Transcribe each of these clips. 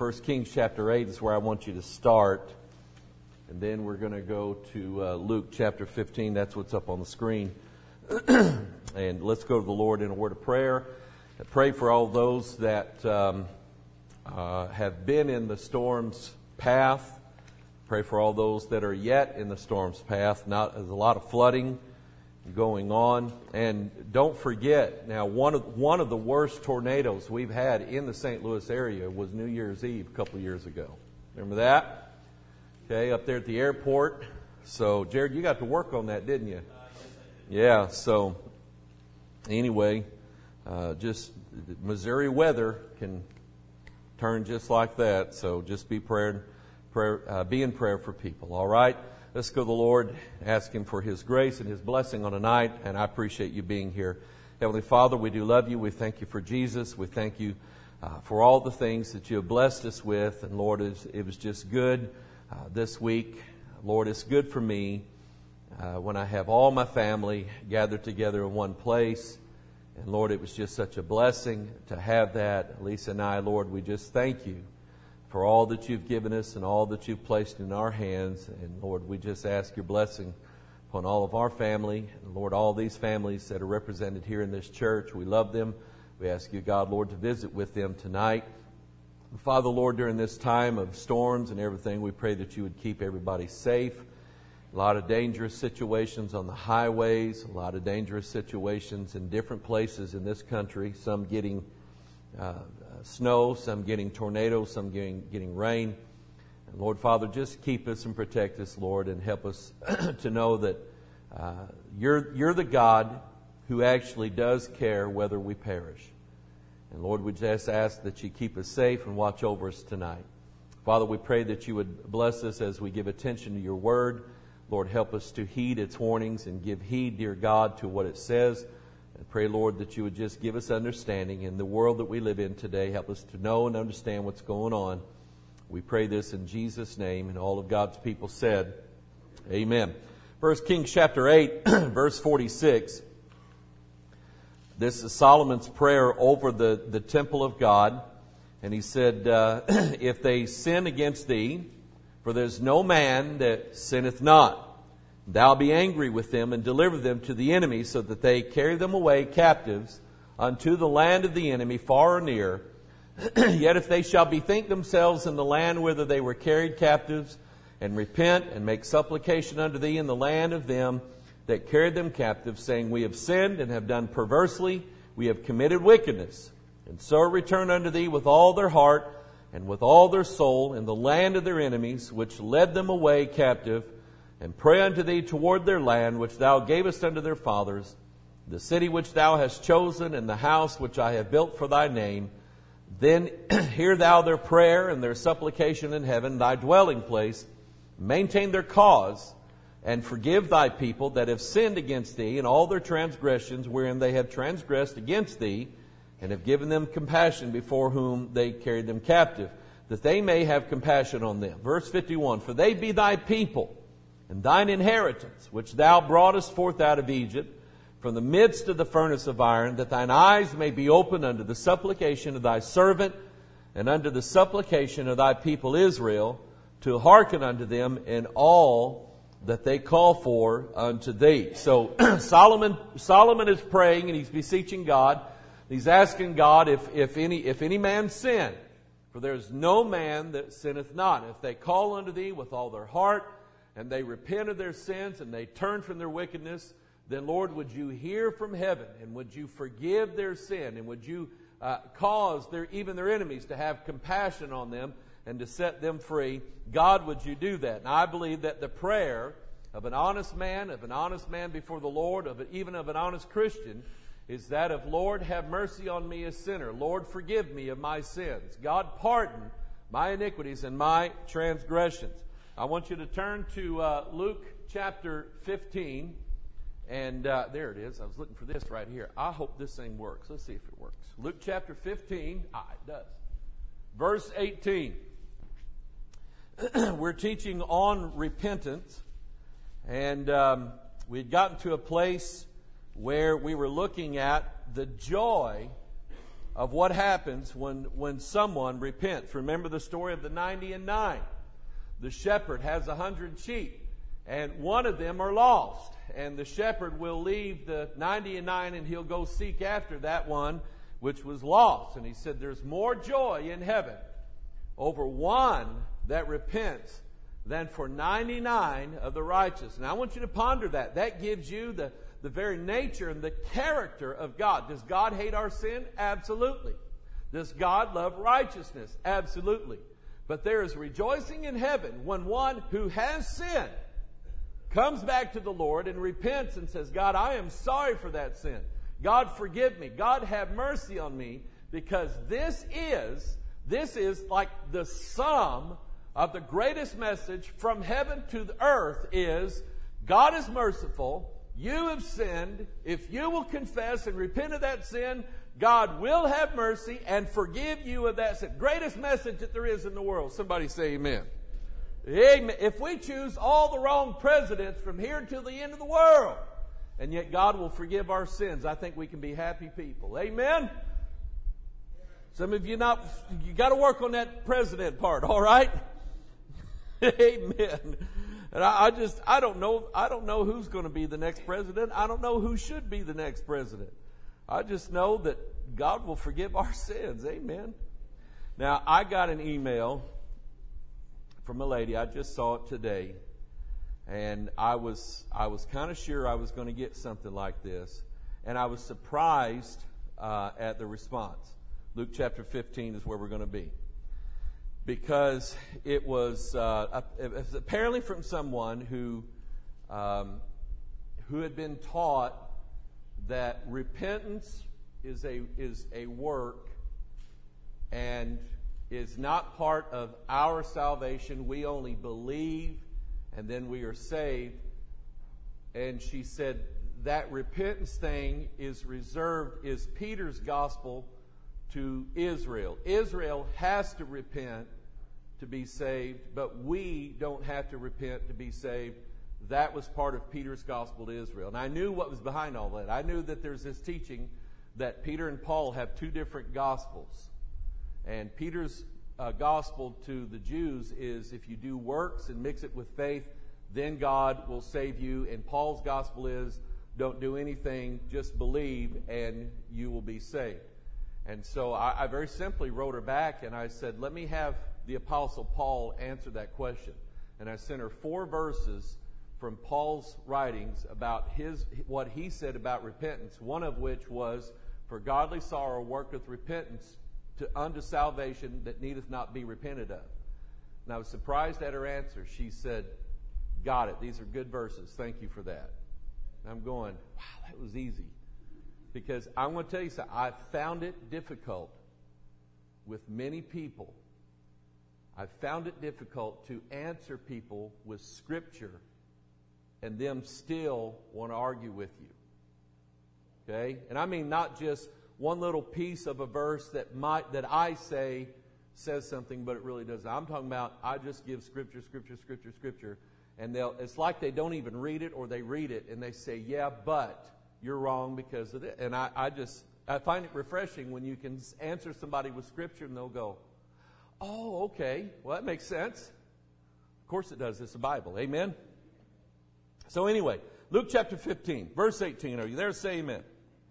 1 Kings chapter 8 is where I want you to start. And then we're going to go to Luke chapter 15. That's what's up on the screen. And let's go to the Lord in a word of prayer. I pray for all those that have been in the storm's path. Pray for all those that are yet in the storm's path. There's a lot of flooding going on. And don't forget, now one of the worst tornadoes we've had in the St. Louis area was New Year's Eve a couple of years ago. Remember that? Okay, up there at the airport. So, Jared, you got to work on that, didn't you? Yeah, so anyway, just Missouri weather can turn just like that. So just be in prayer for people, all right? Let's go to the Lord, ask Him for His grace and His blessing on tonight, and I appreciate you being here. Heavenly Father, we do love you. We thank you for Jesus. We thank you for all the things that you have blessed us with. And Lord, it was just good this week. Lord, it's good for me when I have all my family gathered together in one place. And Lord, it was just such a blessing to have that. Lisa and I, Lord, we just thank you for all that you've given us and all that you've placed in our hands. And Lord, we just ask your blessing upon all of our family. And Lord, all these families that are represented here in this church, we love them. We ask you, God, Lord, to visit with them tonight. Father, Lord, during this time of storms and everything, we pray that you would keep everybody safe. A lot of dangerous situations on the highways, a lot of dangerous situations in different places in this country, some getting snow, some getting tornadoes, some getting rain. And Lord, Father, just keep us and protect us, Lord, and help us to know that you're the God who actually does care whether we perish. And Lord, we just ask that you keep us safe and watch over us tonight. Father, we pray that you would bless us as we give attention to your word. Lord, help us to heed its warnings and give heed, dear God, to what it says. I pray, Lord, that you would just give us understanding in the world that we live in today. Help us to know and understand what's going on. We pray this in Jesus' name, and all of God's people said, amen. 1 Kings chapter 8, verse 46. This is Solomon's prayer over the temple of God. And he said, if they sin against thee, for there's no man that sinneth not. Thou be angry with them and deliver them to the enemy, so that they carry them away captives unto the land of the enemy, far or near. Yet if they shall bethink themselves in the land whither they were carried captives, and repent and make supplication unto thee in the land of them that carried them captive, saying, we have sinned and have done perversely, we have committed wickedness, and so return unto thee with all their heart and with all their soul in the land of their enemies, which led them away captive, and pray unto thee toward their land, which thou gavest unto their fathers, the city which thou hast chosen, and the house which I have built for thy name. Then hear thou their prayer and their supplication in heaven, thy dwelling place, maintain their cause, and forgive thy people that have sinned against thee in all their transgressions wherein they have transgressed against thee, and have given them compassion before whom they carried them captive, that they may have compassion on them. Verse 51, for they be thy people, and thine inheritance, which thou broughtest forth out of Egypt, from the midst of the furnace of iron, that thine eyes may be opened unto the supplication of thy servant, and unto the supplication of thy people Israel, to hearken unto them in all that they call for unto thee. So Solomon is praying, and he's beseeching God. He's asking God if any man sin, for there is no man that sinneth not. If they call unto thee with all their heart, and they repent of their sins, and they turn from their wickedness, then, Lord, would you hear from heaven, and would you forgive their sin, and would you cause even their enemies to have compassion on them and to set them free? God, would you do that? And I believe that the prayer of an honest man before the Lord, even of an honest Christian, is that of, Lord, have mercy on me a sinner. Lord, forgive me of my sins. God, pardon my iniquities and my transgressions. I want you to turn to Luke chapter 15. And there it is. I was looking for this right here. I hope this thing works. Let's see if it works. Luke chapter 15. It does. Verse 18. We're teaching on repentance. And we'd gotten to a place where we were looking at the joy of what happens when someone repents. Remember the story of the 90 and 9. The shepherd has 100 sheep, and one of them are lost. And the shepherd will leave the 90 and 9, and he'll go seek after that one which was lost. And he said there's more joy in heaven over one that repents than for 99 of the righteous. And I want you to ponder that. That gives you the very nature and the character of God. Does God hate our sin? Absolutely. Does God love righteousness? Absolutely. But there is rejoicing in heaven when one who has sinned comes back to the Lord and repents and says, God, I am sorry for that sin. God, forgive me. God, have mercy on me, because this is like the sum of the greatest message from heaven to the earth is God is merciful. You have sinned. If you will confess and repent of that sin, God will have mercy and forgive you of that sin. Greatest message that there is in the world. Somebody say amen. Amen. If we choose all the wrong presidents from here to the end of the world, and yet God will forgive our sins, I think we can be happy people. Amen? Some of you you got to work on that president part, all right? Amen. And I don't know who's going to be the next president. I don't know who should be the next president. I just know that God will forgive our sins. Amen. Now, I got an email from a lady. I just saw it today. And I was kind of sure I was going to get something like this. And I was surprised at the response. Luke chapter 15 is where we're going to be. Because it was apparently from someone who had been taught that repentance is a work and is not part of our salvation. We only believe and then we are saved. And she said that repentance thing is Peter's gospel to Israel. Israel has to repent to be saved, but we don't have to repent to be saved. That was part of Peter's gospel to Israel. And I knew what was behind all that. I knew that there's this teaching that Peter and Paul have two different gospels. And Peter's gospel to the Jews is if you do works and mix it with faith, then God will save you. And Paul's gospel is don't do anything, just believe and you will be saved. And so I very simply wrote her back and I said, let me have the Apostle Paul answer that question. And I sent her 4 verses from Paul's writings about what he said about repentance, one of which was, for godly sorrow worketh repentance unto salvation that needeth not be repented of. And I was surprised at her answer. She said, got it. These are good verses. Thank you for that. And I'm going, wow, that was easy. Because I'm going to tell you something. I found it difficult with many people. I found it difficult to answer people with Scripture and them still want to argue with you. Okay? And I mean not just one little piece of a verse that I say says something, but it really doesn't. I'm talking about I just give Scripture, and it's like they don't even read it, or they read it and they say, yeah, but you're wrong because of it. And I find it refreshing when you can answer somebody with Scripture and they'll go, oh, okay, well, that makes sense. Of course it does. It's the Bible. Amen? So anyway, Luke chapter 15, verse 18. Are you there? Say amen.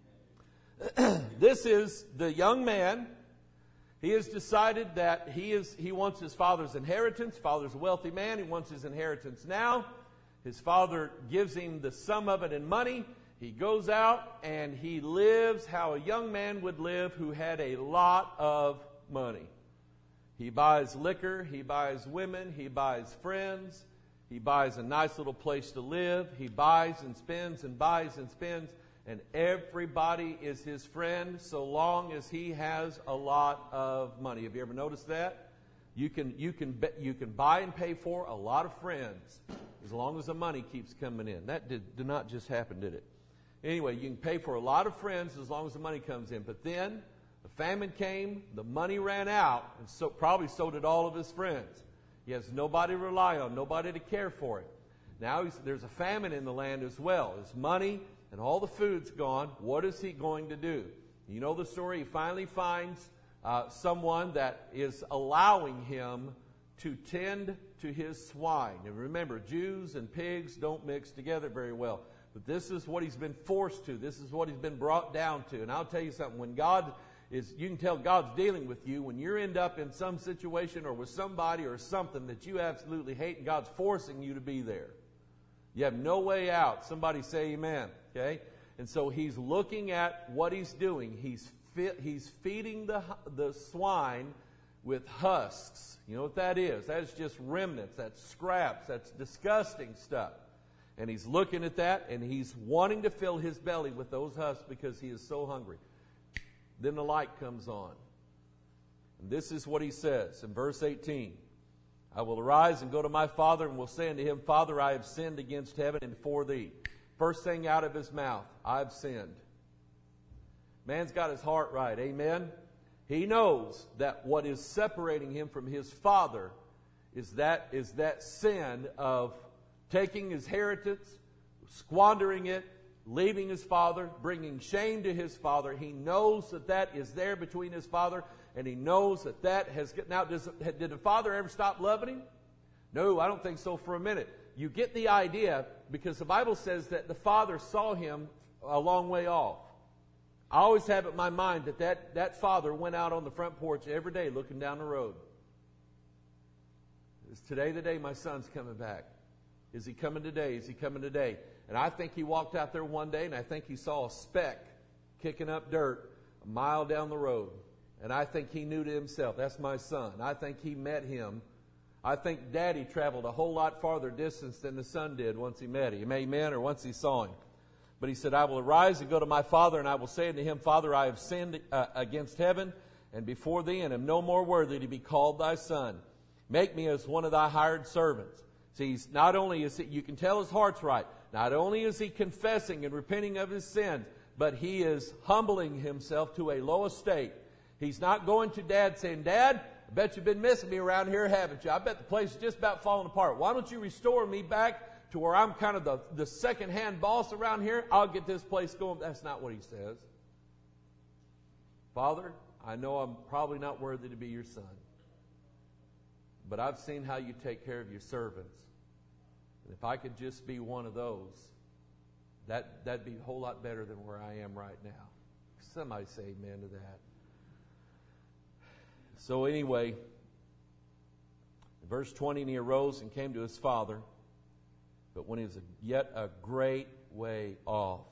This is the young man. He has decided that he wants his father's inheritance. Father's a wealthy man. He wants his inheritance now. His father gives him the sum of it in money. He goes out and he lives how a young man would live who had a lot of money. He buys liquor. He buys women. He buys friends. He buys a nice little place to live. He buys and spends and buys and spends. And everybody is his friend so long as he has a lot of money. Have you ever noticed that? You can buy and pay for a lot of friends as long as the money keeps coming in. That did not just happen, did it? Anyway, you can pay for a lot of friends as long as the money comes in. But then the famine came, the money ran out, and so probably so did all of his friends. He has nobody to rely on, nobody to care for it. Now there's a famine in the land as well. His money and all the food's gone. What is he going to do? You know the story. He finally finds someone that is allowing him to tend to his swine. And remember, Jews and pigs don't mix together very well. But this is what he's been forced to. This is what he's been brought down to. And I'll tell you something. When God is, you can tell God's dealing with you when you end up in some situation or with somebody or something that you absolutely hate, and God's forcing you to be there. You have no way out. Somebody say amen. Okay? And so he's looking at what he's doing. He's feeding the swine with husks. You know what that is? That's just remnants. That's scraps. That's disgusting stuff. And he's looking at that, and he's wanting to fill his belly with those husks because he is so hungry. Then the light comes on. And this is what he says in verse 18. I will arise and go to my father and will say unto him, Father, I have sinned against heaven and before thee. First thing out of his mouth, I've sinned. Man's got his heart right. Amen? He knows that what is separating him from his father is that sin of taking his inheritance, squandering it, leaving his father, bringing shame to his father. He knows that is there between his father, and he knows that has... Now, did the father ever stop loving him? No, I don't think so for a minute. You get the idea because the Bible says that the father saw him a long way off. I always have it in my mind that father went out on the front porch every day looking down the road. Is today the day my son's coming back? Is he coming today? Is he coming today? And I think he walked out there one day, and I think he saw a speck kicking up dirt a mile down the road. And I think he knew to himself, that's my son. I think he met him. I think Daddy traveled a whole lot farther distance than the son did once he met him. Amen, or once he saw him. But he said, I will arise and go to my father, and I will say unto him, Father, I have sinned against heaven and before thee, and am no more worthy to be called thy son. Make me as one of thy hired servants. See, not only is he, you can tell his heart's right. Not only is he confessing and repenting of his sins, but he is humbling himself to a low estate. He's not going to Dad saying, Dad, I bet you've been missing me around here, haven't you? I bet the place is just about falling apart. Why don't you restore me back to where I'm kind of the second-hand boss around here? I'll get this place going. That's not what he says. Father, I know I'm probably not worthy to be your son, but I've seen how you take care of your servants. And if I could just be one of those, that'd be a whole lot better than where I am right now. Somebody say amen to that. So anyway, verse 20, and he arose and came to his father, but when he was yet a great way off,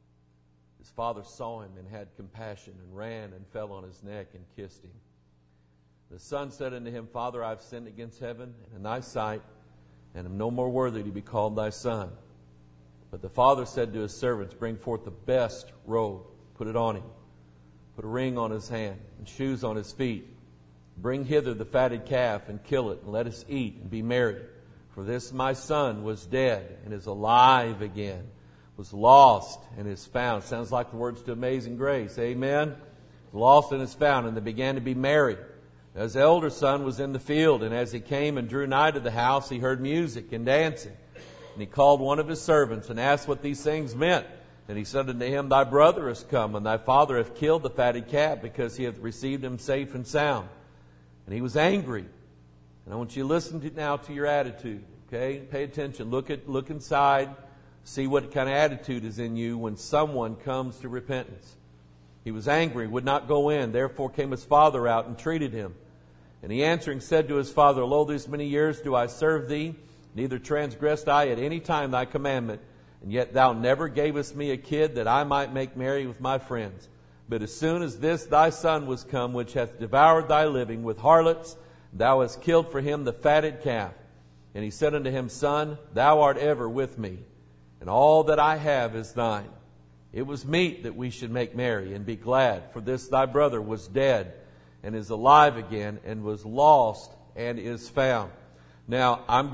his father saw him and had compassion and ran and fell on his neck and kissed him. The son said unto him, Father, I have sinned against heaven and in thy sight, and am no more worthy to be called thy son. But the father said to his servants, Bring forth the best robe, put it on him. Put a ring on his hand and shoes on his feet. Bring hither the fatted calf and kill it, and let us eat and be merry. For this my son was dead and is alive again, was lost and is found. Sounds like the words to Amazing Grace. Amen? Lost and is found, and they began to be merry. His elder son was in the field, and as he came and drew nigh to the house, he heard music and dancing. And he called one of his servants and asked what these things meant. And he said unto him, Thy brother is come, and thy father hath killed the fatted calf, because he hath received him safe and sound. And he was angry. And I want you to listen now to your attitude. Okay? Pay attention. Look inside. See what kind of attitude is in you when someone comes to repentance. He was angry, would not go in. Therefore came his father out and treated him. And he answering said to his father, Lo, these many years do I serve thee, neither transgressed I at any time thy commandment, and yet thou never gavest me a kid that I might make merry with my friends. But as soon as this thy son was come, which hath devoured thy living with harlots, thou hast killed for him the fatted calf. And he said unto him, Son, thou art ever with me, and all that I have is thine. It was meet that we should make merry and be glad, for this thy brother was dead and is alive again, and was lost and is found. Now, I'm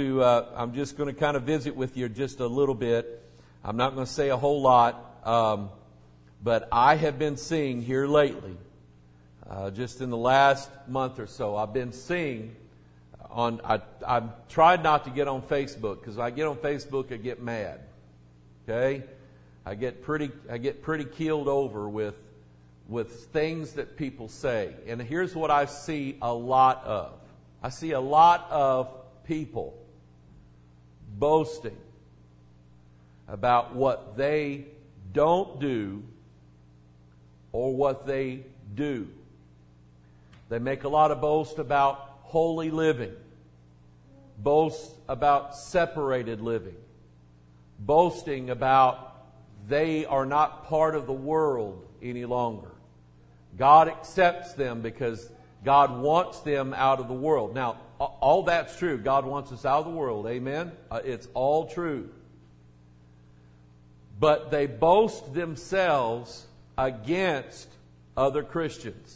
just going to kind of visit with you just a little bit. I'm not going to say a whole lot, but I have been seeing here lately, just in the last month or so, I've been seeing I've tried not to get on Facebook, because when I get on Facebook, I get mad. Okay? I get pretty keeled over with with things that people say. And here's what I see a lot of. I see a lot of people boasting about what they don't do or what they do. They make a lot of boast about holy living, boast about separated living, boasting about they are not part of the world any longer. God accepts them because God wants them out of the world. Now, all that's true. God wants us out of the world. Amen? It's all true. But they boast themselves against other Christians.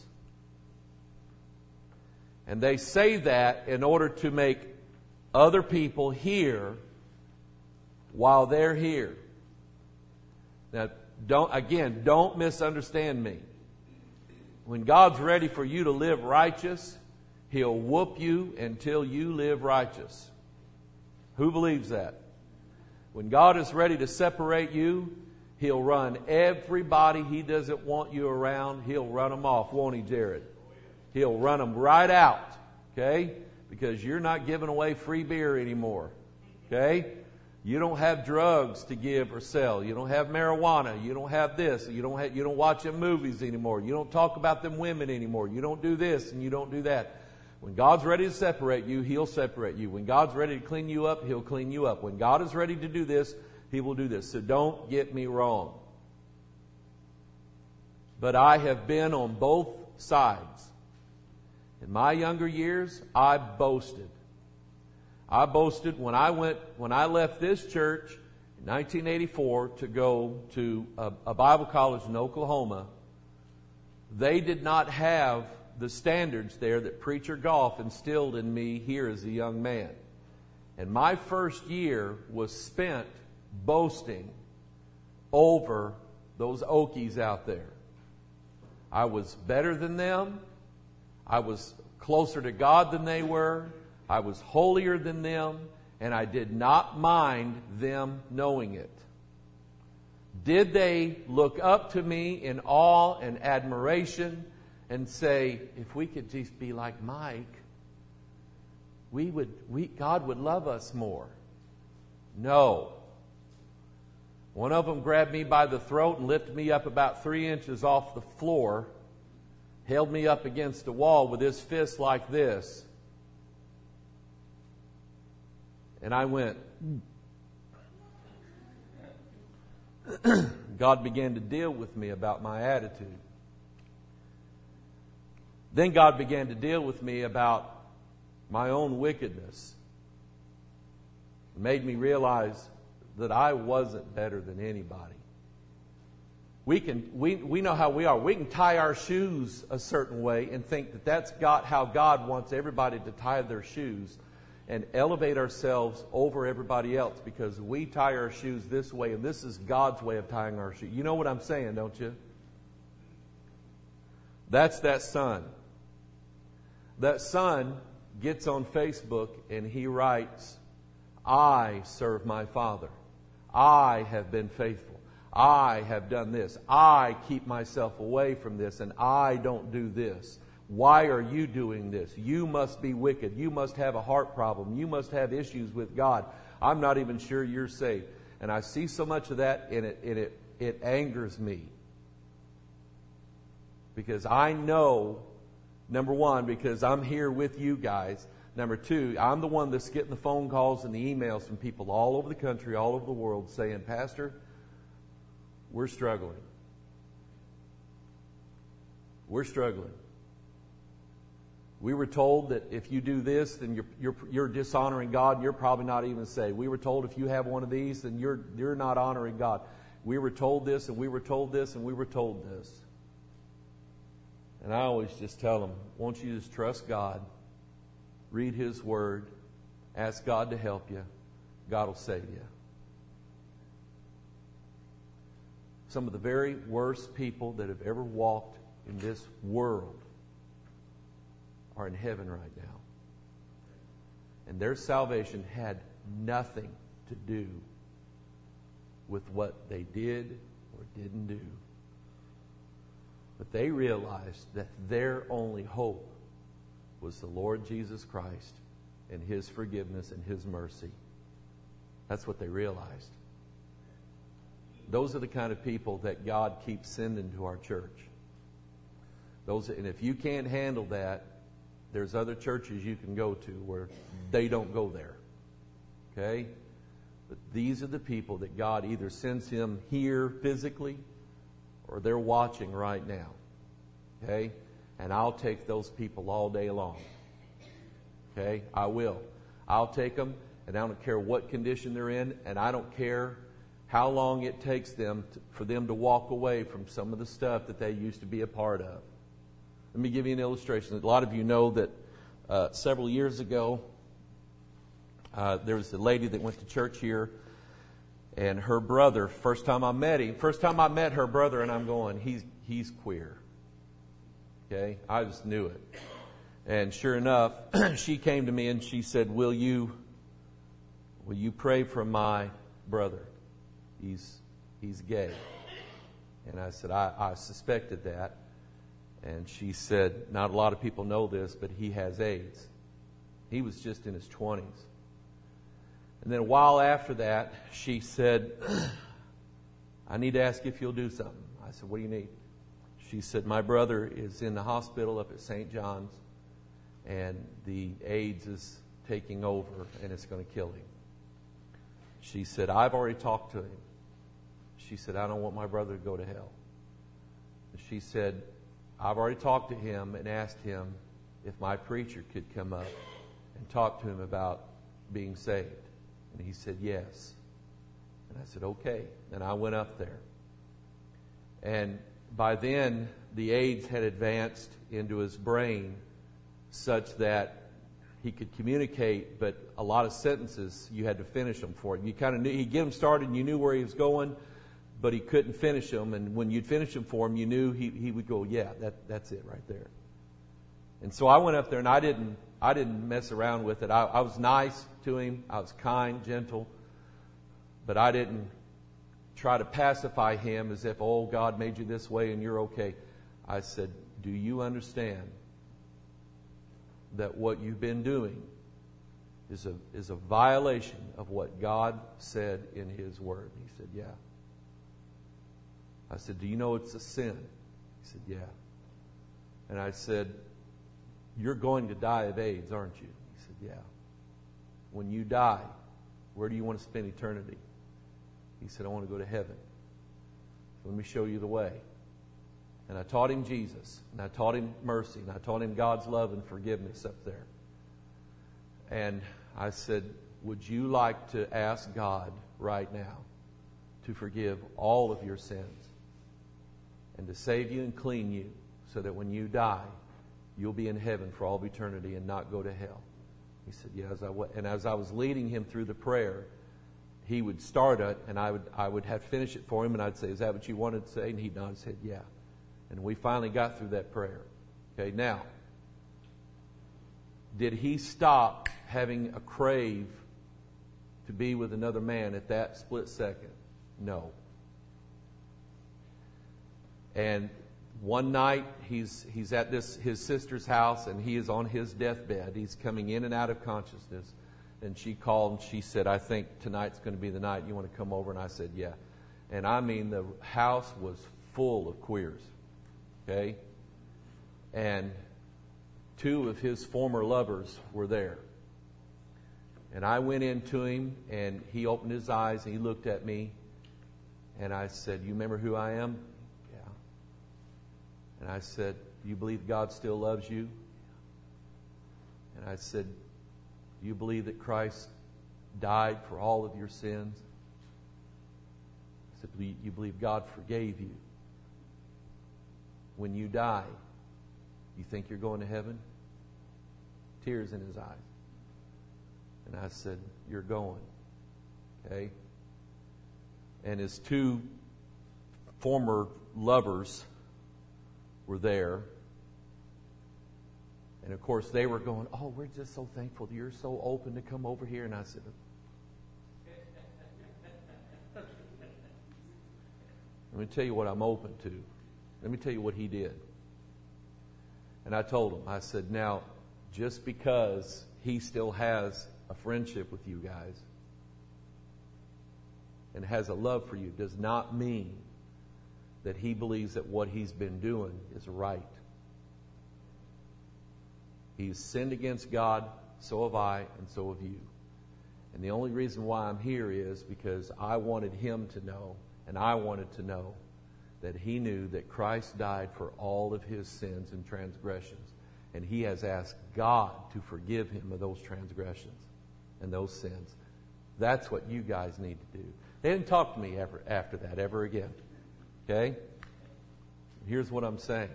And they say that in order to make other people hear while they're here. Now, don't misunderstand me. When God's ready for you to live righteous, He'll whoop you until you live righteous. Who believes that? When God is ready to separate you, He'll run everybody He doesn't want you around. He'll run them off, won't He, Jared? He'll run them right out, okay? Because you're not giving away free beer anymore, okay? You don't have drugs to give or sell. You don't have marijuana. You don't have this. You don't watch them movies anymore. You don't talk about them women anymore. You don't do this and you don't do that. When God's ready to separate you, He'll separate you. When God's ready to clean you up, He'll clean you up. When God is ready to do this, He will do this. So don't get me wrong. But I have been on both sides. In my younger years, I boasted. I boasted when I left this church in 1984 to go to a Bible college in Oklahoma. They did not have the standards there that Preacher Goff instilled in me here as a young man. And my first year was spent boasting over those Okies out there. I was better than them. I was closer to God than they were. I was holier than them, and I did not mind them knowing it. Did they look up to me in awe and admiration and say, if we could just be like Mike, God would love us more? No. One of them grabbed me by the throat and lifted me up about 3 inches off the floor, held me up against the wall with his fist like this. And I went. God began to deal with me about my attitude. Then God began to deal with me about my own wickedness. It made me realize that I wasn't better than anybody. We know how we are. We can tie our shoes a certain way and think that that's how God wants everybody to tie their shoes, and elevate ourselves over everybody else because we tie our shoes this way, and this is God's way of tying our shoes. You know what I'm saying, don't you? That's that son. That son gets on Facebook and he writes, I serve my Father. I have been faithful. I have done this. I keep myself away from this, and I don't do this. Why are you doing this? You must be wicked. You must have a heart problem. You must have issues with God. I'm not even sure you're saved. And I see so much of that, and it angers me. Because I know, number one, because I'm here with you guys. Number two, I'm the one that's getting the phone calls and the emails from people all over the country, all over the world saying, Pastor, we're struggling. We're struggling. We were told that if you do this, then you're dishonoring God, and you're probably not even saved. We were told if you have one of these, then you're not honoring God. We were told this, and we were told this, and we were told this. And I always just tell them, won't you just trust God, read His Word, ask God to help you. God will save you. Some of the very worst people that have ever walked in this world are in heaven right now. And their salvation had nothing to do with what they did or didn't do. But they realized that their only hope was the Lord Jesus Christ and His forgiveness and His mercy. That's what they realized. Those are the kind of people that God keeps sending to our church. And if you can't handle that, there's other churches you can go to where they don't go there. Okay? But these are the people that God either sends him here physically or they're watching right now. Okay? And I'll take those people all day long. Okay? I will. I'll take them, and I don't care what condition they're in, and I don't care how long it takes them for them to walk away from some of the stuff that they used to be a part of. Let me give you an illustration. A lot of you know that several years ago, there was a lady that went to church here, and her brother, first time I met her brother, and I'm going, he's queer. Okay? I just knew it. And sure enough, she came to me and she said, will you pray for my brother? He's gay. And I said, I suspected that. And she said, not a lot of people know this, but he has AIDS. He was just in his 20s. And then a while after that, she said, I need to ask if you'll do something. I said, what do you need? She said, my brother is in the hospital up at St. John's, and the AIDS is taking over, and it's going to kill him. She said, I've already talked to him. She said, I don't want my brother to go to hell. She said, I've already talked to him and asked him if my preacher could come up and talk to him about being saved. And he said, yes. And I said, okay. And I went up there. And by then, the AIDS had advanced into his brain such that he could communicate, but a lot of sentences, you had to finish them for him. You kind of knew, he'd get them started and you knew where he was going, but he couldn't finish them. And when you'd finish them for him, you knew he would go, yeah, that's it right there. And so I went up there and I didn't mess around with it. I was nice to him. I was kind, gentle, but I didn't try to pacify him as if, oh, God made you this way and you're okay. I said, do you understand that what you've been doing is a violation of what God said in His Word? He said, yeah. I said, do you know it's a sin? He said, yeah. And I said, you're going to die of AIDS, aren't you? He said, yeah. When you die, where do you want to spend eternity? He said, I want to go to heaven. So let me show you the way. And I taught him Jesus, and I taught him mercy, and I taught him God's love and forgiveness up there. And I said, would you like to ask God right now to forgive all of your sins and to save you and clean you so that when you die, you'll be in heaven for all of eternity and not go to hell? He said, yeah. And as I was leading him through the prayer, he would start it, and I would have to finish it for him, and I'd say, is that what you wanted to say? And he nodded and said, yeah. And we finally got through that prayer. Okay, now, did he stop having a crave to be with another man at that split second? No. And one night, he's at his sister's house, and he is on his deathbed. He's coming in and out of consciousness. And she called and she said, I think tonight's going to be the night. You want to come over? And I said, yeah. And I mean, the house was full of queers. Okay? And two of his former lovers were there. And I went into him, and he opened his eyes, and he looked at me. And I said, you remember who I am? Yeah. And I said, do you believe God still loves you? And I said, do you believe that Christ died for all of your sins? I said, you believe God forgave you? When you die, you think you're going to heaven? Tears in his eyes. And I said, you're going. Okay? And his two former lovers were there. And of course, they were going, oh, we're just so thankful that you're so open to come over here. And I said, let me tell you what I'm open to. Let me tell you what he did. And I told him, I said, now, just because he still has a friendship with you guys and has a love for you does not mean that he believes that what he's been doing is right. He's sinned against God, so have I, and so have you. And the only reason why I'm here is because I wanted him to know, and I wanted to know, that he knew that Christ died for all of his sins and transgressions. And he has asked God to forgive him of those transgressions and those sins. That's what you guys need to do. They didn't talk to me after that ever again. Okay? Here's what I'm saying.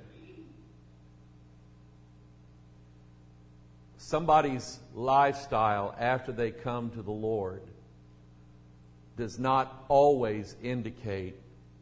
Somebody's lifestyle after they come to the Lord does not always indicate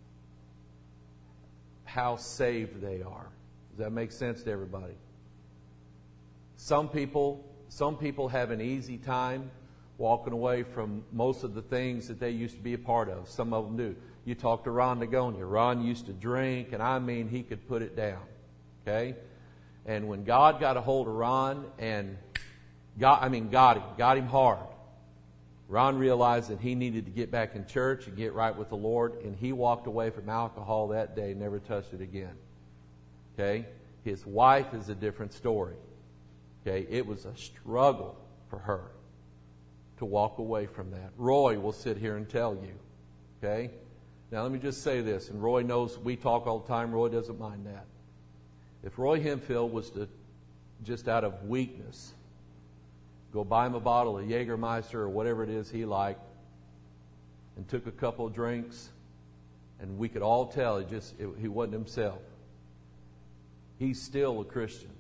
how saved they are. Does that make sense to everybody? Some people have an easy time walking away from most of the things that they used to be a part of. Some of them do. You talk to Ron Nagonia. Ron used to drink, and I mean, he could put it down. Okay? And when God got a hold of Ron and got him hard, Ron realized that he needed to get back in church and get right with the Lord, and he walked away from alcohol that day and never touched it again. Okay? His wife is a different story. Okay? It was a struggle for her to walk away from that. Roy will sit here and tell you. Okay? Now let me just say this, and Roy knows we talk all the time. Roy doesn't mind that. If Roy Hemphill was to, just out of weakness, go buy him a bottle of Jägermeister or whatever it is he liked, and took a couple of drinks, and we could all tell he wasn't himself, he's still a Christian.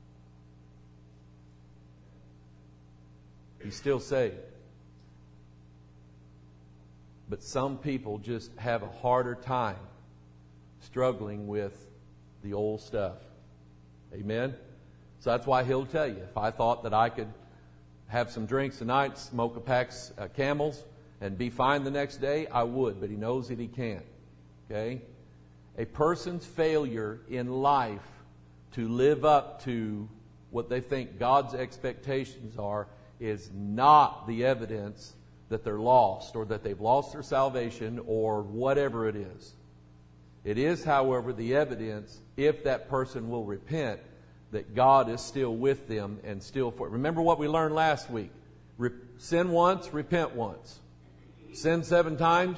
He's still saved. But some people just have a harder time struggling with the old stuff. Amen? So that's why he'll tell you, if I thought that I could have some drinks tonight, smoke a pack of Camels, and be fine the next day, I would. But he knows that he can't. Okay? A person's failure in life to live up to what they think God's expectations are is not the evidence that they're lost or that they've lost their salvation or whatever it is. It is, however, the evidence, if that person will repent, that God is still with them and still for it. Remember what we learned last week. Sin once, repent once. Sin 7 times,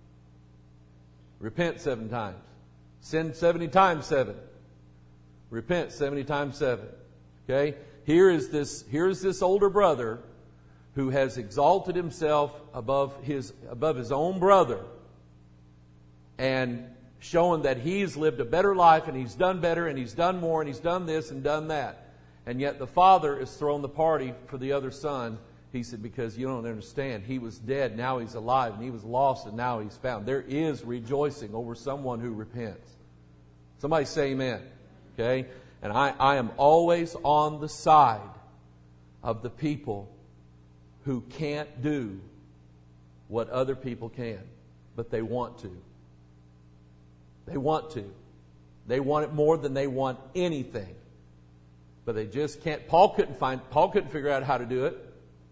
repent 7 times. Sin 70 times 7. Repent 70 times 7. Okay? Here is this older brother who has exalted himself above his own brother and showing that he's lived a better life and he's done better and he's done more and he's done this and done that. And yet the father is throwing the party for the other son. He said, because you don't understand. He was dead, now he's alive, and he was lost, and now he's found. There is rejoicing over someone who repents. Somebody say amen. Okay? And I am always on the side of the people who can't do what other people can, but they want to. They want to. They want it more than they want anything. But they just can't. Paul couldn't figure out how to do it.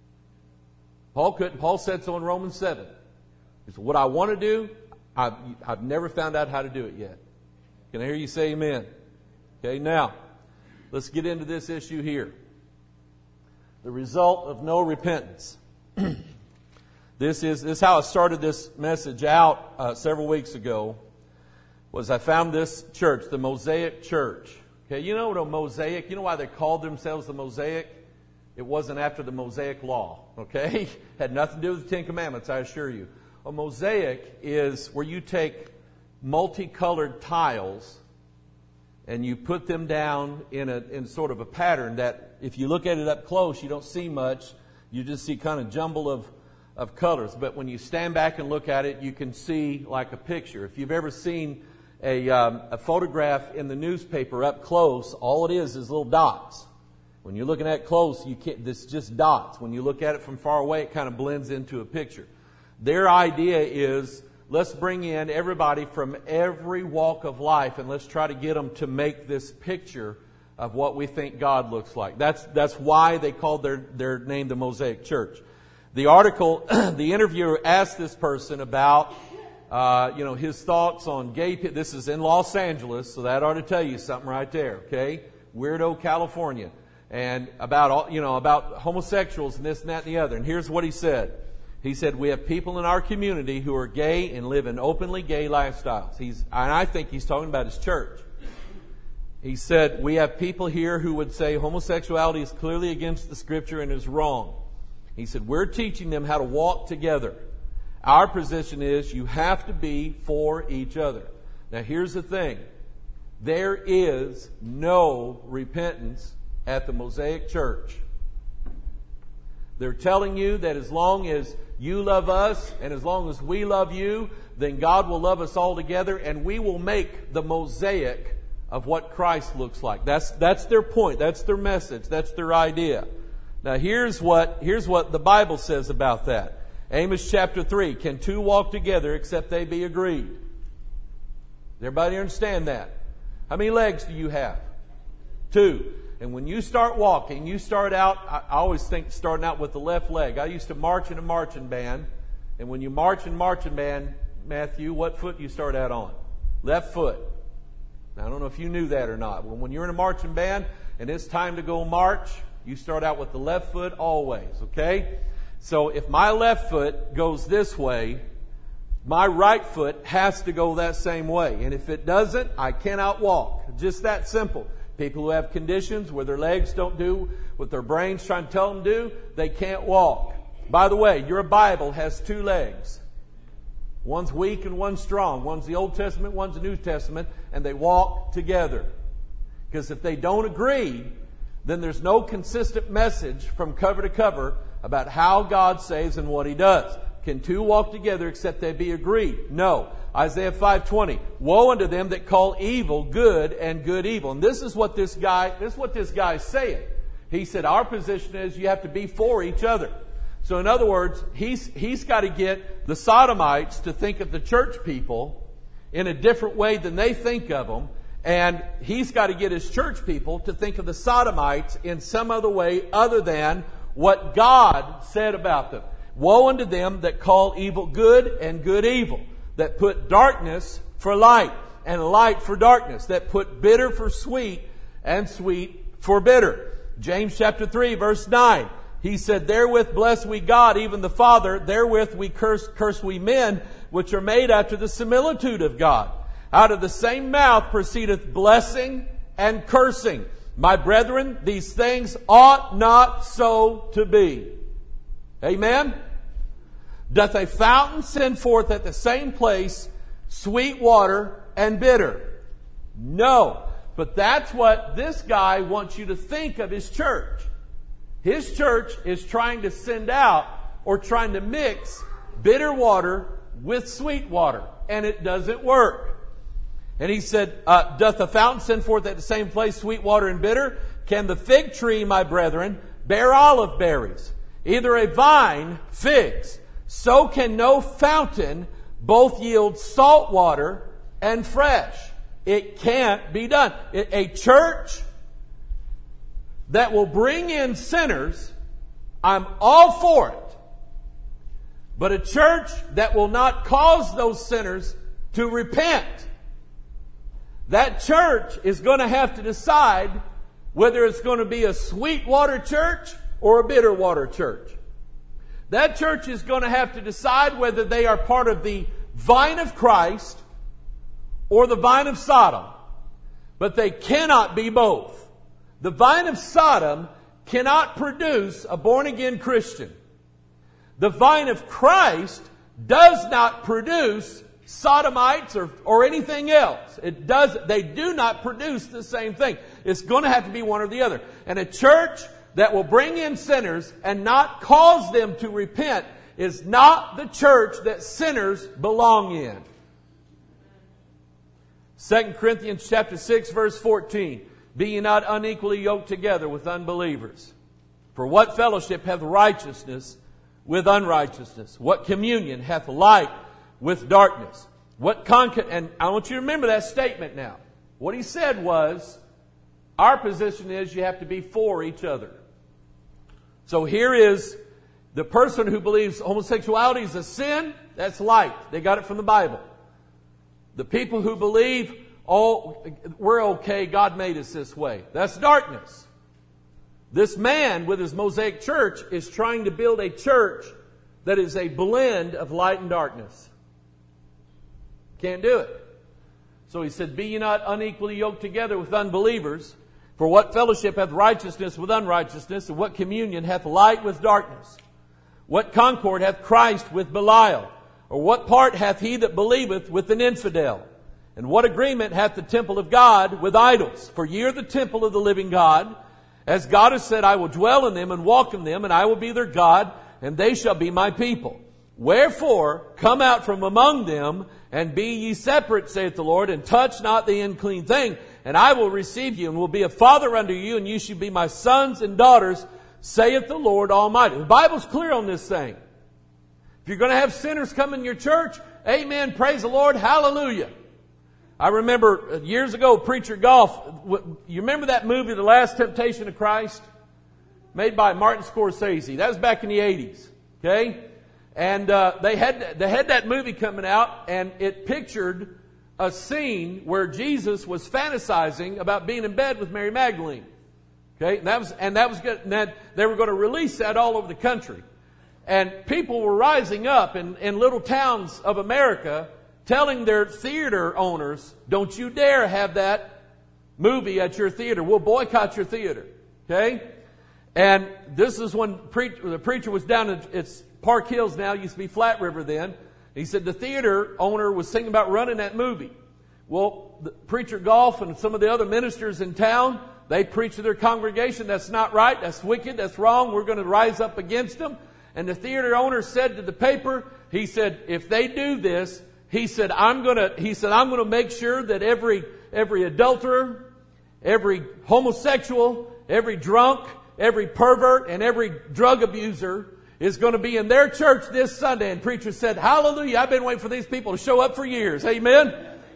Paul said so in Romans 7. He said, what I want to do, I've never found out how to do it yet. Can I hear you say amen? Okay, now, let's get into this issue here. The result of no repentance. This is how I started this message out several weeks ago. Was I found this church, the Mosaic Church. Okay, you know what a Mosaic, you know why they called themselves the Mosaic? It wasn't after the Mosaic Law, okay? Had nothing to do with the Ten Commandments, I assure you. A mosaic is where you take multicolored tiles and you put them down in sort of a pattern that if you look at it up close, you don't see much. You just see kind of jumble of colors. But when you stand back and look at it, you can see like a picture. If you've ever seen a photograph in the newspaper up close, all it is little dots. When you're looking at it close, this is just dots. When you look at it from far away, it kind of blends into a picture. Their idea is let's bring in everybody from every walk of life and let's try to get them to make this picture of what we think God looks like. That's why they called their name the Mosaic Church. The article, the interviewer asked this person about his thoughts on gay people. This is in Los Angeles, so that ought to tell you something right there, okay? Weirdo, California. And about homosexuals and this and that and the other. And here's what he said. He said, we have people in our community who are gay and live in openly gay lifestyles. And I think he's talking about his church. He said, we have people here who would say homosexuality is clearly against the Scripture and is wrong. He said, we're teaching them how to walk together. Our position is you have to be for each other. Now here's the thing. There is no repentance at the Mosaic Church. They're telling you that as long as you love us and as long as we love you, then God will love us all together and we will make the mosaic of what Christ looks like. That's their point. That's their message. That's their idea. Now here's what the Bible says about that. Amos chapter 3, can two walk together except they be agreed? Does everybody understand that? How many legs do you have? 2. And when you start walking, you start out, I always think starting out with the left leg. I used to march in a marching band. And when you march in marching band, Matthew, what foot do you start out on? Left foot. Now, I don't know if you knew that or not. When you're in a marching band and it's time to go march, you start out with the left foot always, okay? So if my left foot goes this way, my right foot has to go that same way. And if it doesn't, I cannot walk. Just that simple. People who have conditions where their legs don't do what their brain's trying to tell them to do, they can't walk. By the way, your Bible has 2 legs. One's weak and one's strong. One's the Old Testament, one's the New Testament, and they walk together. Because if they don't agree, then there's no consistent message from cover to cover about how God saves and what He does. Can two walk together except they be agreed? No. Isaiah 5:20. Woe unto them that call evil good and good evil. And this is what this guy's saying. He said, our position is you have to be for each other. So in other words, he's got to get the Sodomites to think of the church people in a different way than they think of them. And he's got to get his church people to think of the Sodomites in some other way other than what God said about them. Woe unto them that call evil good and good evil, that put darkness for light and light for darkness, that put bitter for sweet and sweet for bitter. James chapter 3 verse 9. He said, therewith bless we God, even the Father, therewith we curse we men, which are made after the similitude of God. Out of the same mouth proceedeth blessing and cursing. My brethren, these things ought not so to be. Amen? Doth a fountain send forth at the same place sweet water and bitter? No. But that's what this guy wants you to think of his church. His church is trying to send out or trying to mix bitter water with sweet water. And it doesn't work. And he said, doth the fountain send forth at the same place sweet water and bitter? Can the fig tree, my brethren, bear olive berries? Either a vine, figs. So can no fountain both yield salt water and fresh. It can't be done. A church that will bring in sinners, I'm all for it. But a church that will not cause those sinners to repent, that church is going to have to decide whether it's going to be a sweet water church or a bitter water church. That church is going to have to decide whether they are part of the vine of Christ or the vine of Sodom. But they cannot be both. The vine of Sodom cannot produce a born-again Christian. The vine of Christ does not produce Sodomites or anything else. They do not produce the same thing. It's going to have to be one or the other. And a church that will bring in sinners and not cause them to repent is not the church that sinners belong in. 2 Corinthians chapter 6 verse 14. Be ye not unequally yoked together with unbelievers. For what fellowship hath righteousness with unrighteousness? What communion hath light with darkness. And I want you to remember that statement now. What he said was, our position is you have to be for each other. So here is the person who believes homosexuality is a sin, that's light. They got it from the Bible. The people who believe, we're okay, God made us this way, that's darkness. This man with his Mosaic church is trying to build a church that is a blend of light and darkness. Can't do it. So he said, be ye not unequally yoked together with unbelievers. For what fellowship hath righteousness with unrighteousness? And what communion hath light with darkness? What concord hath Christ with Belial? Or what part hath he that believeth with an infidel? And what agreement hath the temple of God with idols? For ye are the temple of the living God. As God has said, I will dwell in them and walk in them, and I will be their God, and they shall be my people. Wherefore, come out from among them, and be ye separate, saith the Lord, and touch not the unclean thing, and I will receive you, and will be a father unto you, and you shall be my sons and daughters, saith the Lord Almighty. The Bible's clear on this thing. If you're going to have sinners come in your church, amen, praise the Lord, hallelujah. I remember years ago, Preacher Golf, you remember that movie, The Last Temptation of Christ? Made by Martin Scorsese. That was back in the 80s. Okay? And they had that movie coming out, and it pictured a scene where Jesus was fantasizing about being in bed with Mary Magdalene. Okay? And that was good. And then they were going to release that all over the country. And people were rising up in little towns of America, telling their theater owners, don't you dare have that movie at your theater. We'll boycott your theater. Okay? And this is when the preacher was down at it's Park Hills now, used to be Flat River then. He said the theater owner was thinking about running that movie. Well, the Preacher Golf and some of the other ministers in town, they preached to their congregation, that's not right, that's wicked, that's wrong, we're going to rise up against them. And the theater owner said to the paper, he said, if they do this, he said, I'm going to make sure that every adulterer, every homosexual, every drunk, every pervert, and every drug abuser is going to be in their church this Sunday. And preacher said, hallelujah, I've been waiting for these people to show up for years. Amen?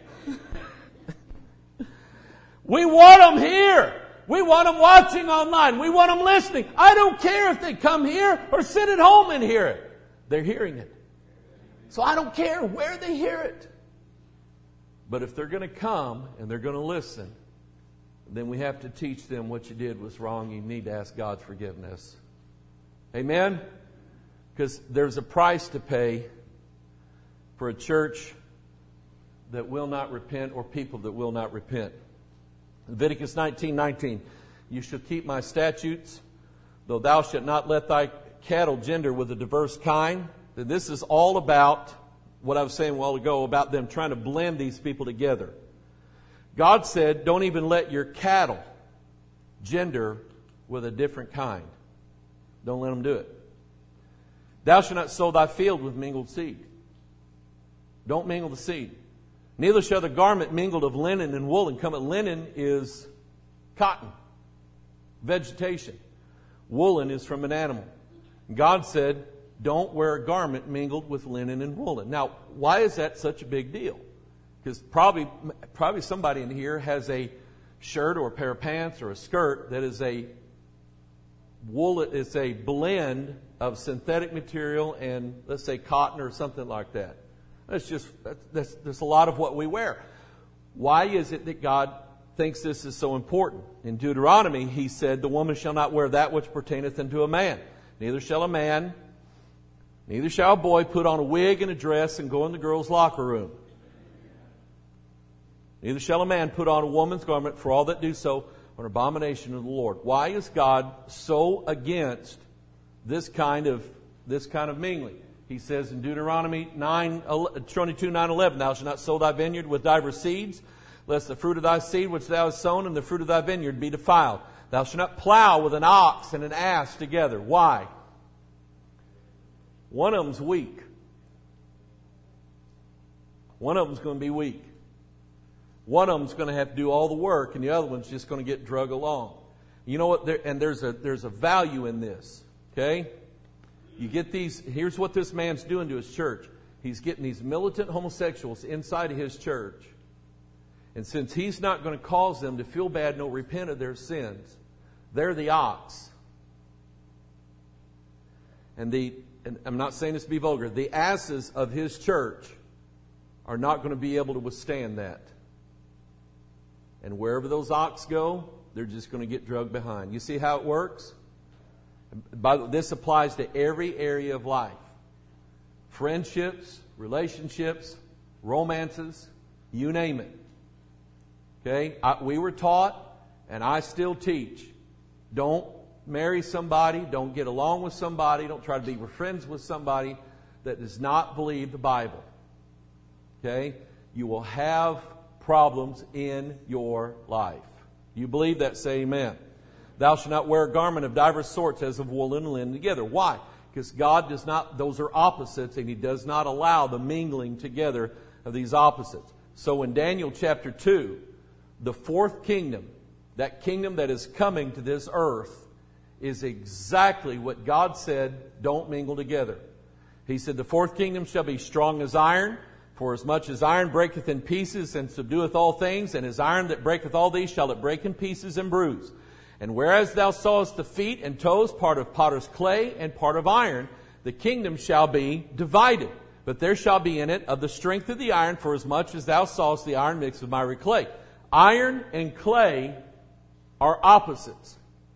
We want them here. We want them watching online. We want them listening. I don't care if they come here or sit at home and hear it. They're hearing it. So I don't care where they hear it. But if they're going to come and they're going to listen, then we have to teach them what you did was wrong. You need to ask God's forgiveness. Amen? Because there's a price to pay for a church that will not repent or people that will not repent. Leviticus 19:19, you shall keep my statutes, though thou shalt not let thy cattle gender with a diverse kind. And this is all about what I was saying a while ago about them trying to blend these people together. God said, don't even let your cattle gender with a different kind. Don't let them do it. Thou shalt not sow thy field with mingled seed. Don't mingle the seed. Neither shall the garment mingled of linen and wool. And come at linen is cotton, vegetation. Woolen is from an animal. God said, don't wear a garment mingled with linen and woolen. Now, why is that such a big deal? Because probably somebody in here has a shirt or a pair of pants or a skirt that is a wool. It's a blend of synthetic material and, let's say, cotton or something like that. That's a lot of what we wear. Why is it that God thinks this is so important? In Deuteronomy, He said, the woman shall not wear that which pertaineth unto a man. Neither shall a boy put on a wig and a dress and go in the girls' locker room. Neither shall a man put on a woman's garment, for all that do so are an abomination of the Lord. Why is God so against this kind of mingling? He says in Deuteronomy 22:9-11, thou shalt not sow thy vineyard with divers seeds, lest the fruit of thy seed which thou hast sown and the fruit of thy vineyard be defiled. Thou shalt not plow with an ox and an ass together. Why? One of them's weak. One of them's going to be weak. One of them's going to have to do all the work, and the other one's just going to get drug along. You know what? There's a value in this. Okay? You get these. Here's what this man's doing to his church. he's getting these militant homosexuals inside of his church. And since he's not going to cause them to feel bad nor repent of their sins, they're the ox. And I'm not saying this to be vulgar, the asses of his church are not going to be able to withstand that. And wherever those ox go, they're just going to get drugged behind. You see how it works? This applies to every area of life. Friendships, relationships, romances, you name it. Okay? We were taught, and I still teach, don't marry somebody, don't get along with somebody, don't try to be friends with somebody that does not believe the Bible. Okay? You will have problems in your life. You believe that? Say amen. Thou shalt not wear a garment of divers sorts as of wool and linen together. Why? Because God does not, those are opposites, and He does not allow the mingling together of these opposites. So in Daniel chapter 2, the fourth kingdom, that kingdom that is coming to this earth, is exactly what God said, don't mingle together. He said, the fourth kingdom shall be strong as iron, for as much as iron breaketh in pieces and subdueth all things, and as iron that breaketh all these shall it break in pieces and bruise. And whereas thou sawest the feet and toes, part of potter's clay and part of iron, the kingdom shall be divided. But there shall be in it of the strength of the iron, for as much as thou sawest the iron mixed with miry clay. Iron and clay are opposites.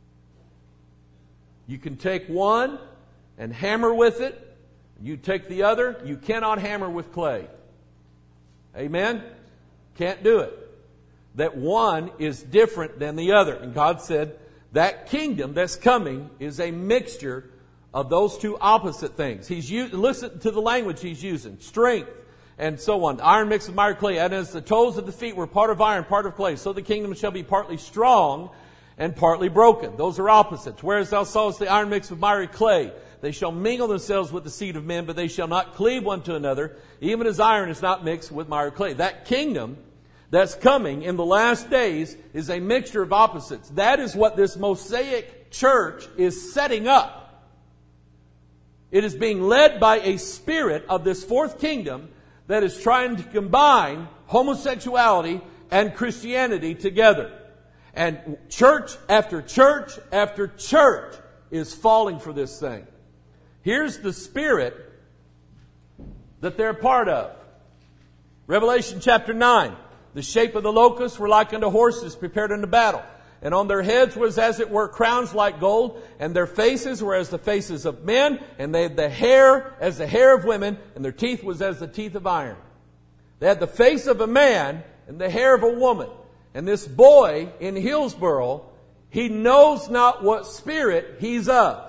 You can take one and hammer with it. You take the other. You cannot hammer with clay. Amen? Can't do it. That one is different than the other. And God said that kingdom that's coming is a mixture of those two opposite things. Listen to the language He's using. Strength and so on. Iron mixed with miry clay. And as the toes of the feet were part of iron, part of clay, so the kingdom shall be partly strong and partly broken. Those are opposites. Whereas thou sawest the iron mixed with miry clay, they shall mingle themselves with the seed of men, but they shall not cleave one to another, even as iron is not mixed with miry clay. That kingdom that's coming in the last days is a mixture of opposites. That is what this Mosaic church is setting up. It is being led by a spirit of this fourth kingdom that is trying to combine homosexuality and Christianity together. And church after church after church is falling for this thing. Here's the spirit that they're part of. Revelation chapter 9. The shape of the locusts were like unto horses prepared unto battle. And on their heads was as it were crowns like gold, and their faces were as the faces of men, and they had the hair as the hair of women, and their teeth was as the teeth of iron. They had the face of a man and the hair of a woman. And this boy in Hillsboro, he knows not what spirit he's of.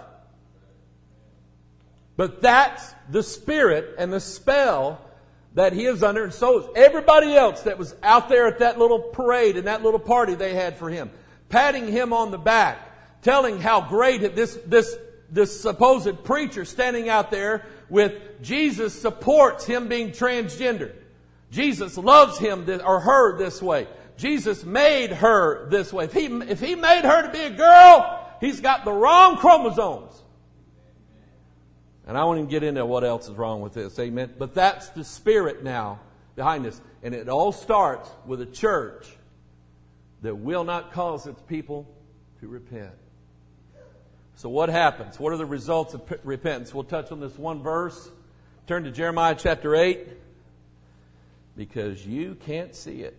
But that's the spirit and the spell that he is under. And so is everybody else that was out there at that little parade and that little party they had for him. Patting him on the back. Telling how great this supposed preacher standing out there with Jesus supports him being transgender. Jesus loves him or her this way. Jesus made her this way. If he made her to be a girl, he's got the wrong chromosomes. And I won't even get into what else is wrong with this. Amen. But that's the spirit now behind this. And it all starts with a church that will not cause its people to repent. So what happens? What are the results of repentance? We'll touch on this one verse. Turn to Jeremiah chapter 8. Because you can't see it.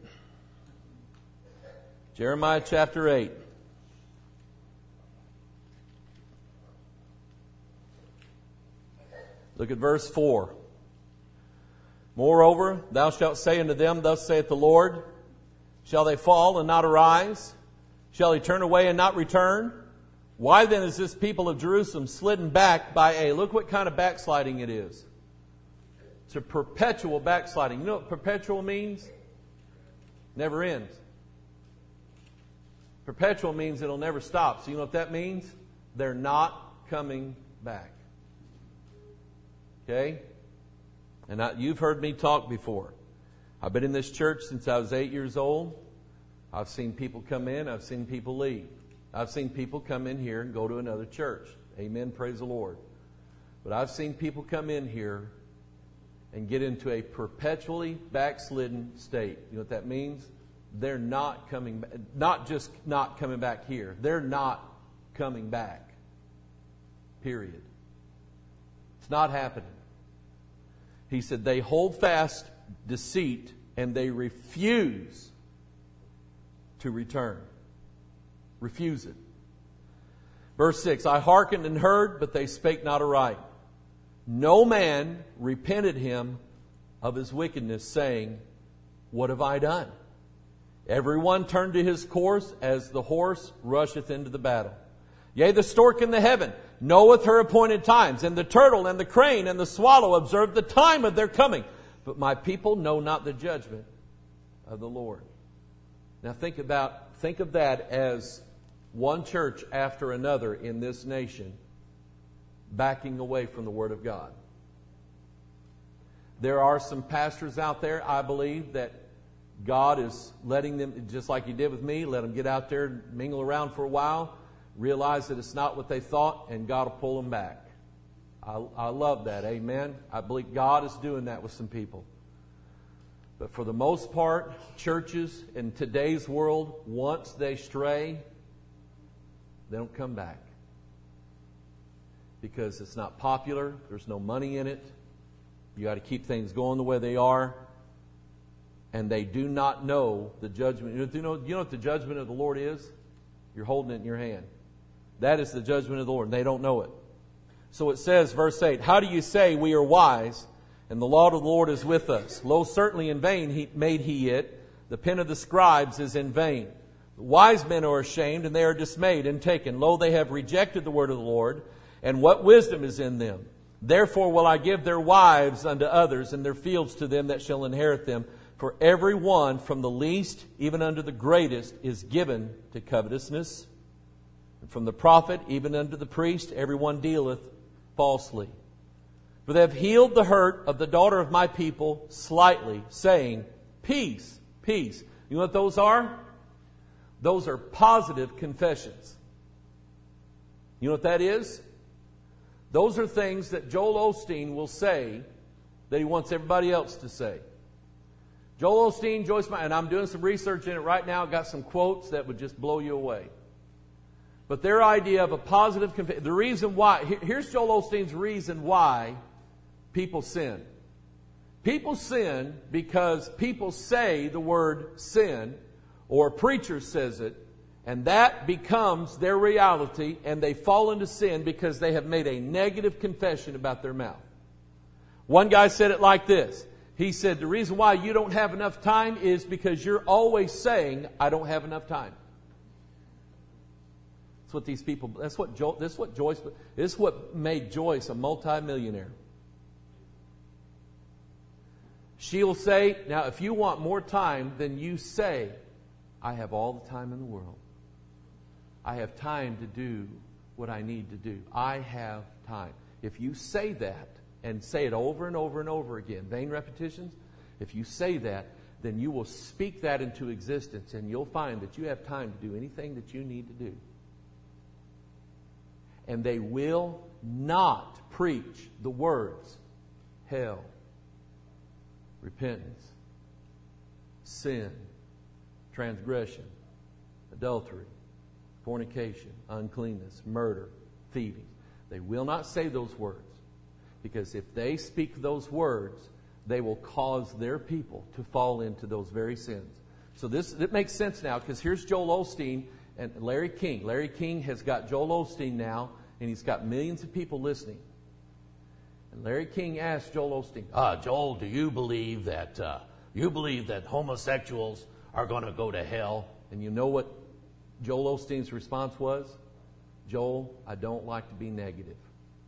Jeremiah chapter 8. Look at verse 4. Moreover, thou shalt say unto them, thus saith the Lord, shall they fall and not arise? Shall he turn away and not return? Why then is this people of Jerusalem slidden back by look what kind of backsliding it is. It's a perpetual backsliding. You know what perpetual means? Never ends. Perpetual means it'll never stop. So you know what that means? They're not coming back. Okay? And you've heard me talk before. I've been in this church since I was 8 years old. I've seen people come in. I've seen people leave. I've seen people come in here and go to another church. Amen. Praise the Lord. But I've seen people come in here and get into a perpetually backslidden state. You know what that means? They're not coming back. Not just not coming back here. They're not coming back. Period. It's not happening. He said they hold fast deceit and they refuse to return. Refuse it. Verse 6, I hearkened and heard, but they spake not aright. No man repented him of his wickedness, saying, what have I done? Everyone turned to his course as the horse rusheth into the battle. Yea, the stork in the heaven knoweth her appointed times, and the turtle and the crane and the swallow observe the time of their coming. But my people know not the judgment of the Lord. Now think of that as one church after another in this nation backing away from the Word of God. There are some pastors out there, I believe, that God is letting them, just like He did with me, let them get out there, mingle around for a while, realize that it's not what they thought, and God will pull them back. I love that. Amen. I believe God is doing that with some people. But for the most part, churches in today's world, once they stray, they don't come back. Because it's not popular. There's no money in it. You got to keep things going the way they are. And they do not know the judgment. You know what the judgment of the Lord is? You're holding it in your hand. That is the judgment of the Lord. And they don't know it. So it says, verse 8, how do you say we are wise, and the law of the Lord is with us? Lo, certainly in vain made he it. The pen of the scribes is in vain. The wise men are ashamed, and they are dismayed and taken. Lo, they have rejected the word of the Lord, and what wisdom is in them? Therefore will I give their wives unto others, and their fields to them that shall inherit them. For every one, from the least even unto the greatest, is given to covetousness. And from the prophet even unto the priest, every one dealeth falsely. For they have healed the hurt of the daughter of my people slightly, saying, peace, peace. You know what those are? Those are positive confessions. You know what that is? Those are things that Joel Osteen will say that he wants everybody else to say. Joel Osteen, Joyce Meyer, and I'm doing some research in it right now. I've got some quotes that would just blow you away. But their idea of a positive confession, the reason why, here's Joel Osteen's reason why people sin. People sin because people say the word sin, or a preacher says it, and that becomes their reality, and they fall into sin because they have made a negative confession about their mouth. One guy said it like this. He said, the reason why you don't have enough time is because you're always saying, I don't have enough time. That's what these people, this is what made Joyce a multimillionaire. She'll say, now if you want more time, then you say, I have all the time in the world. I have time to do what I need to do. I have time. If you say that, and say it over and over and over again, vain repetitions, if you say that, then you will speak that into existence, and you'll find that you have time to do anything that you need to do. And they will not preach the words hell, repentance, sin, transgression, adultery, fornication, uncleanness, murder, thieving. They will not say those words. Because if they speak those words, they will cause their people to fall into those very sins. So it makes sense now, because here's Joel Osteen and Larry King. Larry King has got Joel Osteen now, and he's got millions of people listening. And Larry King asked Joel Osteen, Joel, do you believe that homosexuals are going to go to hell? And you know what Joel Osteen's response was? Joel, I don't like to be negative.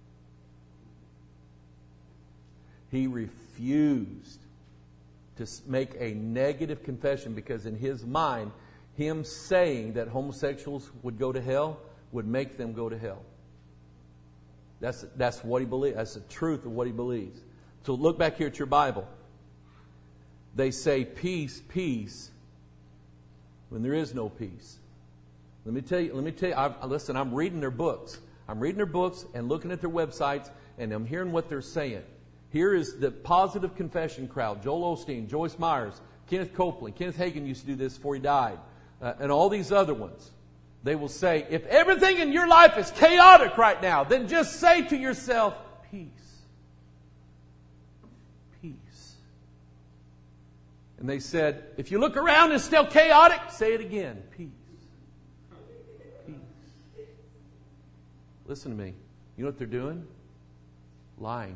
He refused to make a negative confession because in his mind, him saying that homosexuals would go to hell would make them go to hell. That's what he believes. That's the truth of what he believes. So look back here at your Bible. They say peace, peace, when there is no peace. Let me tell you. Listen, I'm reading their books. I'm reading their books and looking at their websites, and I'm hearing what they're saying. Here is the positive confession crowd. Joel Osteen, Joyce Myers, Kenneth Copeland. Kenneth Hagin used to do this before he died. And all these other ones. They will say, if everything in your life is chaotic right now, then just say to yourself, peace. Peace. And they said, if you look around and it's still chaotic, say it again. Peace. Peace. Listen to me. You know what they're doing? Lying.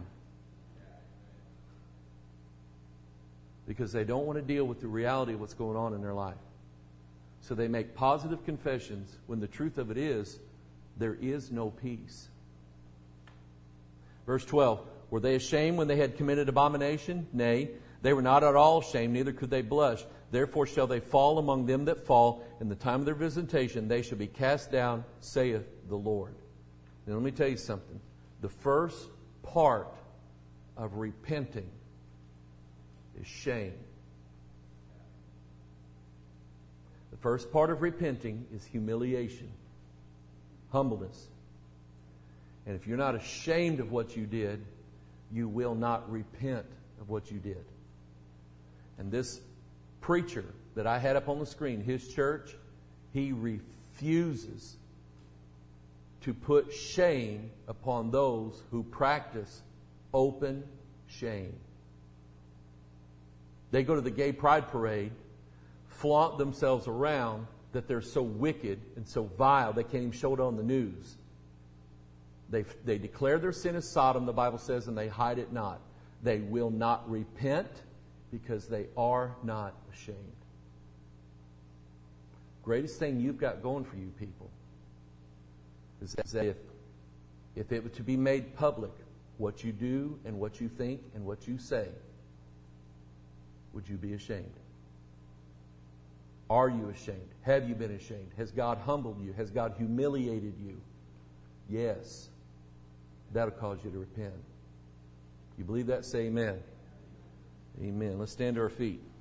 Because they don't want to deal with the reality of what's going on in their life. So they make positive confessions when the truth of it is, there is no peace. Verse 12, were they ashamed when they had committed abomination? Nay, they were not at all ashamed, neither could they blush. Therefore shall they fall among them that fall. In the time of their visitation they shall be cast down, saith the Lord. Now let me tell you something. The first part of repenting is shame. The first part of repenting is humiliation, humbleness. And if you're not ashamed of what you did, you will not repent of what you did. And this preacher that I had up on the screen, his church, he refuses to put shame upon those who practice open shame. They go to the gay pride parade, flaunt themselves around that they're so wicked and so vile they can't even show it on the news. They declare their sin as Sodom, the Bible says, and they hide it not. They will not repent because they are not ashamed. Greatest thing you've got going for you people is that if it were to be made public, what you do and what you think and what you say, would you be ashamed? Are you ashamed? Have you been ashamed? Has God humbled you? Has God humiliated you? Yes. That'll cause you to repent. You believe that? Say amen. Amen. Let's stand to our feet.